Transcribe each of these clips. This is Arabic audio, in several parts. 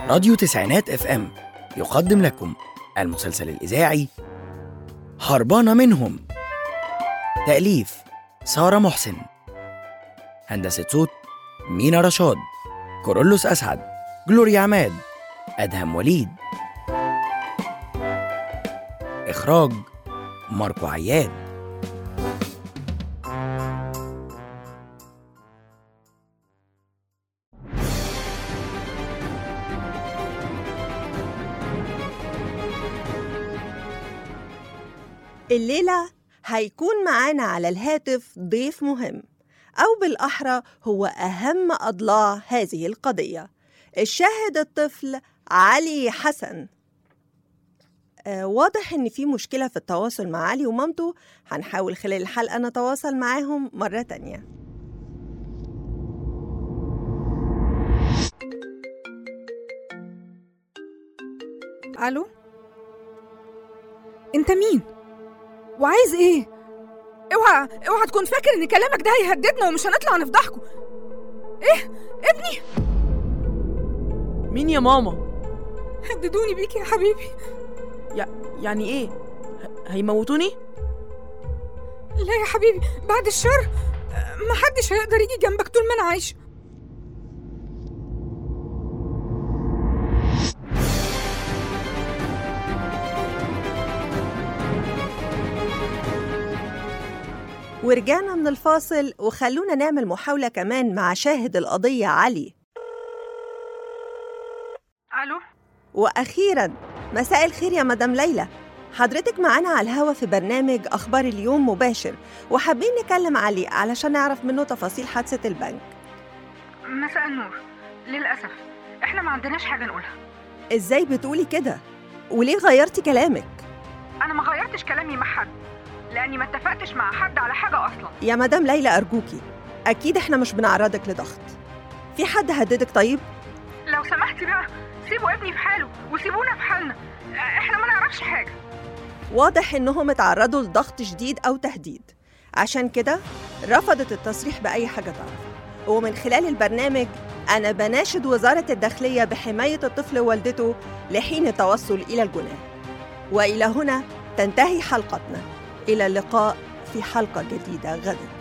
راديو تسعينات اف ام يقدم لكم المسلسل الإذاعي هربانة منهم. تأليف سارة محسن، هندسة صوت مينا رشاد، كورولوس أسعد، جلوريا عماد، أدهم وليد، إخراج ماركو عياد. الليلة هيكون معانا على الهاتف ضيف مهم، أو بالأحرى هو أهم أضلاع هذه القضية، الشاهد الطفل علي حسن. واضح إن في مشكلة في التواصل مع علي ومامته. هنحاول خلال الحلقة نتواصل معاهم مرة تانية. ألو، أنت مين؟ وعايز إيه؟ اوعى تكون فاكر إن كلامك ده هيهددنا ومش هنطلع نفضحكوا. إيه؟ ابني؟ مين يا ماما؟ هددوني بيك يا حبيبي. يعني إيه؟ هيموتوني؟ لا يا حبيبي، بعد الشر محدش هيقدر يجي جنبك طول ما أنا عايشة. ورجعنا من الفاصل، وخلونا نعمل محاولة كمان مع شاهد القضية علي. ألو؟ وأخيراً مساء الخير يا مدام ليلى، حضرتك معانا على الهوا في برنامج أخبار اليوم مباشر، وحابين نكلم علي علشان نعرف منه تفاصيل حادثة البنك. مساء النور. للأسف إحنا ما عندناش حاجة نقولها. إزاي بتقولي كده؟ وليه غيرتي كلامك؟ أنا ما غيرتش كلامي مع حد، لأني ما اتفقتش مع حد على حاجة أصلاً. يا مدام ليلى أرجوكي، أكيد إحنا مش بنعرضك لضغط. في حد هددك طيب؟ لو سمحتي بقى سيبوا ابني في حاله وسيبونا في حالنا، إحنا ما نعرفش حاجة. واضح إنهم اتعرضوا لضغط شديد أو تهديد، عشان كده رفضت التصريح بأي حاجة تعرف. ومن خلال البرنامج أنا بناشد وزارة الداخلية بحماية الطفل ووالدته لحين التوصل إلى الجناه. وإلى هنا تنتهي حلقتنا، إلى اللقاء في حلقة جديدة غدا.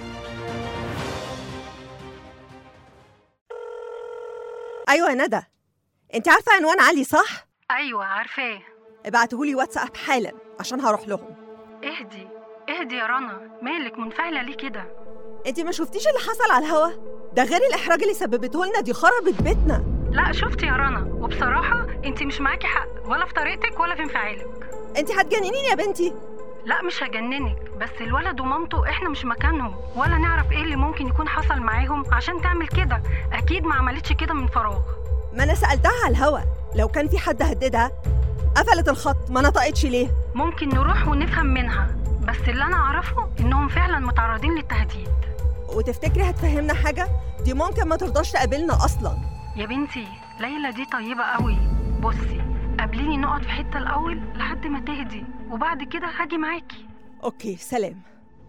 أيوة يا ندى، أنت عارفة عنوان علي صح؟ أيوة عارفاه. ابعتهولي واتساب حالا عشان هروح لهم. اهدي يا رنا، مالك منفعلة ليه كده؟ أنت ما شفتيش اللي حصل على الهوا؟ ده غير الإحراج اللي سببته لنا، دي خربت بيتنا. لا شفت يا رنا، وبصراحة انت مش معاكي حق، ولا في طريقتك ولا في انفعالك. أنت هتجننيني يا بنتي. لا مش هجننك، بس الولد ومامته احنا مش مكانهم، ولا نعرف ايه اللي ممكن يكون حصل معاهم عشان تعمل كده. اكيد ما عملتش كده من فراغ. ما أنا سألتها على الهوا، لو كان في حد هددها قفلت الخط، ما نطقتش ليه؟ ممكن نروح ونفهم منها، بس اللي انا اعرفه انهم فعلا متعرضين للتهديد. وتفتكري هتفهمنا حاجة؟ دي ممكن ما ترضاش تقابلنا أصلا. يا بنتي ليلى دي طيبة قوي. بصي، قابليني نقعد في حتة الأول لحد ما تهدي، وبعد كده هاجي معاكي. أوكي، سلام.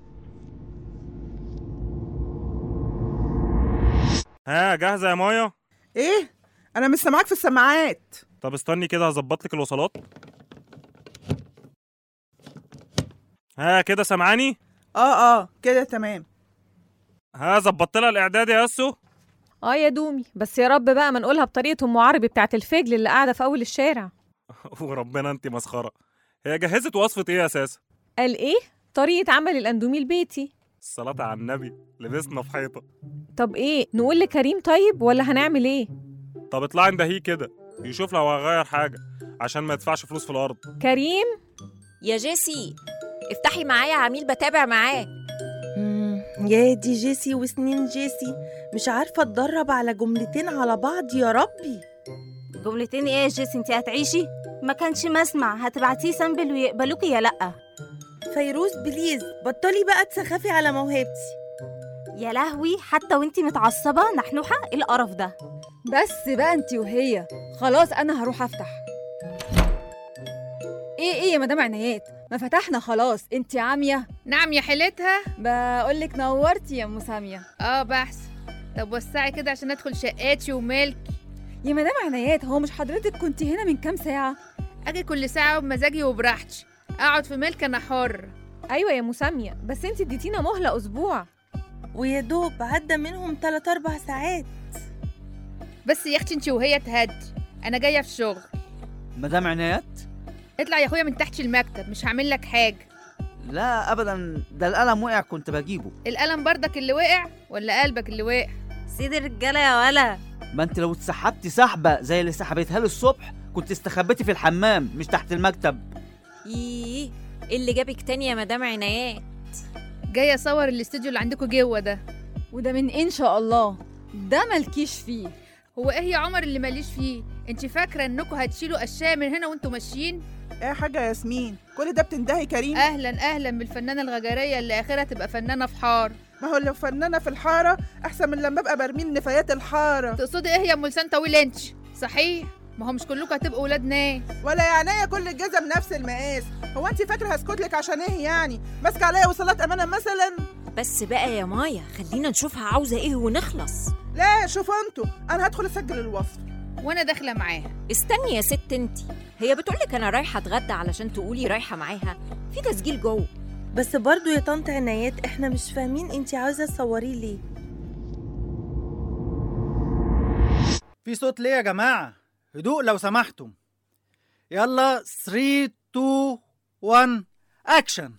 ها جاهزة يا مايا؟ إيه؟ أنا مش سامعاك في السماعات. طب استني كده هظبط لك الوصلات. ها كده سامعاني؟ كده تمام. ها ظبطت لها الإعداد يا ياسو؟ يا دومي، بس يا رب بقى ما نقولها بطريقة أم عربي بتاعت الفجل اللي قاعدة في أول الشارع. وربنا انت مسخرة. هي جهزت وصفة ايه اساسا؟ قال إيه؟ طريقة عمل الأندومي البيتي. الصلاة على النبي، لبسنا في حيطة. طب إيه، نقول لكريم طيب ولا هنعمل إيه؟ طب اطلعي اندهيه كده يشوف لو هغير حاجة عشان ما يدفعش فلوس في الأرض. كريم يا جيسي افتحي معايا عميل بتابع معاه. يا دي جيسي وسنين جيسي، مش عارفة اتدرب على جملتين على بعض يا ربي. جملتين ايه يا جيسي؟ انتي هتعيشي؟ ما كانش مسمع، هتبعتيه سامبل ويقبلوكي يا لأ؟ فيروز بليز بطلي بقى تسخفي على موهبتي. يا لهوي، حتى وانتي متعصبة نحنوحة؟ ايه القرف ده؟ بس بقى انتي وهي، خلاص انا هروح افتح. ايه يا مدام عنايات، ما فتحنا خلاص، انتي عامية؟ نعم يا حيلتها. بقولك نورتي يا ام سامية. بحث. طب وسعي كده عشان ادخل شقاتي وملكي. يا مدام عنايات، هو مش حضرتك كنت هنا من كام ساعة؟ اجي كل ساعة بمزاجي وبراحتي، اقعد في ملك انا حر. ايوه يا مسامية، بس انت اديتينا مهلة اسبوع. ويا دوب عدى منهم 3-4 ساعات. بس يا اختي انتي وهي تهدي، انا جاية في الشغل. مدام عنايات؟ اطلع يا اخويا من تحت المكتب، مش هعمل لك حاجة. لا ابدا، ده القلم وقع كنت بجيبه. القلم بردك اللي وقع ولا قلبك اللي وقع؟ سيد الرجالة يا ولا. ما انت لو اتسحبتي سحبة زي اللي سحبتها لي الصبح كنت استخبيتي في الحمام مش تحت المكتب. ايه اللي جابك تاني يا مدام عنايات؟ جاية اصور الاستوديو اللي عندكم جوه ده. وده من إن شاء الله، ده مالكيش فيه. هو ايه يا عمر اللي ماليش فيه؟ انت فاكرة انكم هتشيلوا اشياء من هنا وانتوا ماشيين؟ ايه يا حاجة ياسمين، كل ده بتندهي كريم؟ اهلا بالفنانة الغجرية اللي اخرها تبقى فنانة في حار. ما هو لو فنانة في الحارة احسن من لما ابقى برميل نفايات الحارة. تقصدي ايه يا ام لسان طويل انت؟ صحيح، ما هو مش كلكم هتبقوا ولاد ناس. ولا يعني كل الجزم نفس المقاس. هو انت فاكرة هسكت لك عشان ايه يعني؟ ماسكة عليا وصلات امانة مثلا؟ بس بقى يا مايا خلينا نشوفها عاوزة ايه ونخلص. لا شوفوا انتوا، انا هدخل اسجل الوصف. وانا داخله معاها. استني يا ست انتي، هي بتقولك انا رايحه اتغدى علشان تقولي رايحه معاها؟ في تسجيل جوه. بس برضو يا طنط عنايات احنا مش فاهمين انتي عاوزة تصوريه ليه. في صوت ليه يا جماعة؟ هدوء لو سمحتم. يلا 3 2 1 اكشن.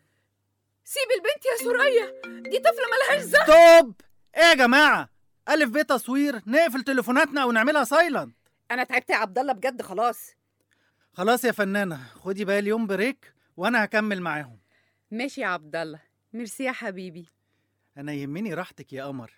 سيب البنت يا سوريا، دي طفلة ملهاش ذنب. ستوب! ايه يا جماعة؟ ألف ب تصوير، نقفل تليفوناتنا أو نعملها سايلنت. أنا تعبت يا عبد الله بجد خلاص. خلاص يا فنانة، خدي بقى اليوم بريك وأنا هكمل معاهم. ماشي يا عبد الله، ميرسي يا حبيبي. أنا يهمني راحتك يا قمر.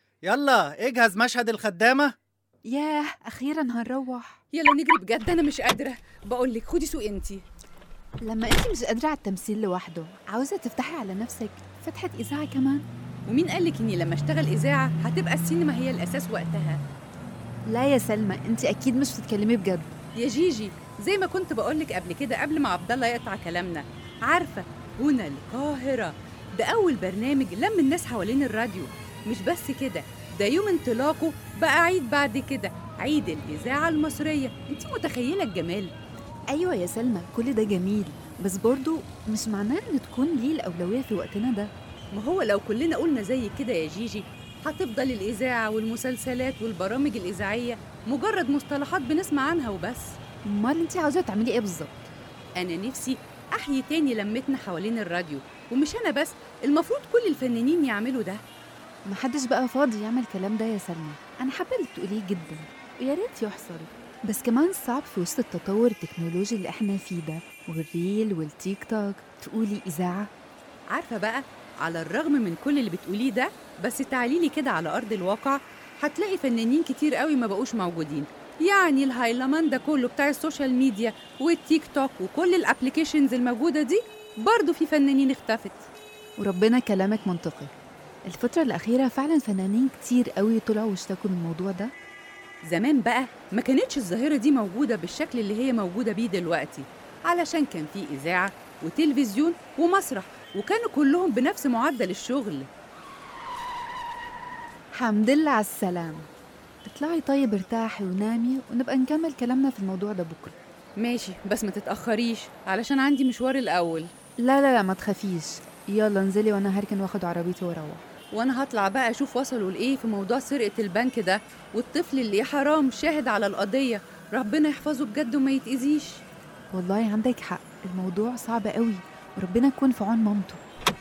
يلا اجهز مشهد الخدامة. ياه أخيرا هنروح. يلا نجري بجد، أنا مش قادرة. بقولك خدي سوق انتي. لما انت مش قادرة على التمثيل لوحده، عاوزة تفتحي على نفسك فتحة إذاعة كمان؟ ومين قالك إني لما اشتغل إذاعة هتبقى السينما هي الأساس وقتها؟ لا يا سلمى، انت أكيد مش بتتكلمي بجد. يا جيجي، زي ما كنت بقولك قبل كده قبل ما عبد الله يقطع كلامنا، عارفة هنا القاهرة ده أول برنامج لم الناس حوالين الراديو. مش بس كده، ده يوم انطلاقه بقى عيد بعد كده، عيد الإذاعة المصرية. انت متخيلة الجمال؟ أيوة يا سلمى، كل ده جميل، بس برضو مش معناه إن تكون ليه الأولوية في وقتنا ده. ما هو لو كلنا قلنا زي كده يا جيجي هتفضل الإذاعة والمسلسلات والبرامج الإذاعية مجرد مصطلحات بنسمع عنها وبس. امال انت عاوزة تعملي ايه بالظبط؟ أنا نفسي أحيي تاني لمتنا حوالين الراديو، ومش أنا بس، المفروض كل الفنانين يعملوا ده. محدش بقى فاضي يعمل الكلام ده يا سلمى، أنا حابة اللي بتقوليه جدا ويا ريت يحصل، بس كمان صعب في وسط التطور التكنولوجي اللي احنا فيه ده والريل والتيك توك تقولي إذاعة. عارفة بقى، على الرغم من كل اللي بتقوليه ده، بس تعاليلي كده على أرض الواقع هتلاقي فنانين كتير قوي ما بقوش موجودين. يعني الهايلامان ده كله بتاع السوشيال ميديا والتيك توك وكل الابليكيشنز الموجودة دي برضو في فنانين اختفت. وربنا كلامك منطقي، الفترة الأخيرة فعلا فنانين كتير قوي طلعوا واشتكوا من الموضوع ده. زمان بقى ما كانتش الظاهرة دي موجودة بالشكل اللي هي موجودة بيه دلوقتي، علشان كان في إذاعة وتلفزيون ومسرح وكانوا كلهم بنفس معدل الشغل. حمد لله على السلامة. اطلعي طيب ارتاحي ونامي ونبقى نكمل كلامنا في الموضوع ده بكرة. ماشي، بس ما تتأخريش علشان عندي مشوار الأول. لا ما تخافيش، يلا انزلي وانا هركن واخد عربيتي واروح. وانا هطلع بقى اشوف وصلوا لايه في موضوع سرقة البنك ده، والطفل اللي حرام شاهد على القضية، ربنا يحفظه بجد وما يتأذيش. والله عندك حق، الموضوع صعب قوي وربنا يكون في عون مامته.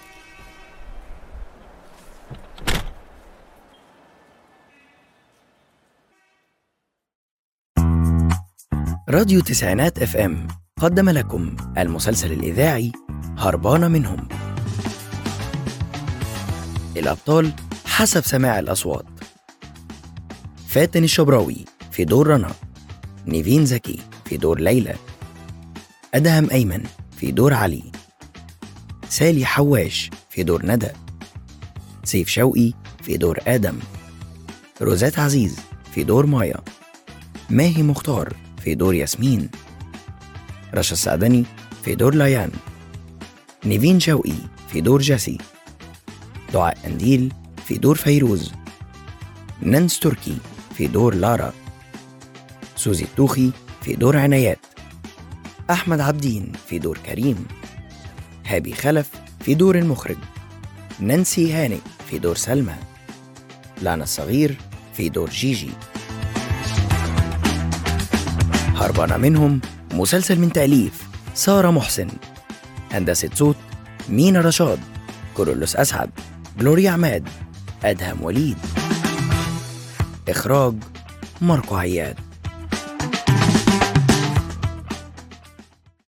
راديو تسعينات اف ام قدم لكم المسلسل الإذاعي هربانة منهم. الأبطال حسب سماع الأصوات: فاتن الشبراوي في دور رنا، نيفين زكي في دور ليلى، أدهم أيمن في دور علي، سالي حواش في دور ندى، سيف شوقي في دور آدم، روزات عزيز في دور مايا، ماهي مختار في دور ياسمين، رشا السعدني في دور ليان، نيفين شوقي في دور جاسي، دعاء قنديل في دور فيروز، نانس تركي في دور لارا، سوزي التوخي في دور عنايات، أحمد عبدين في دور كريم، هابي خلف في دور المخرج، نانسي هاني في دور سلمى، لانا الصغير في دور جيجي. هربانة منهم مسلسل من تأليف سارة محسن، هندسة صوت مينا رشاد، كورولوس أسعد، جلوريا عماد، أدهم وليد، إخراج ماركو عياد.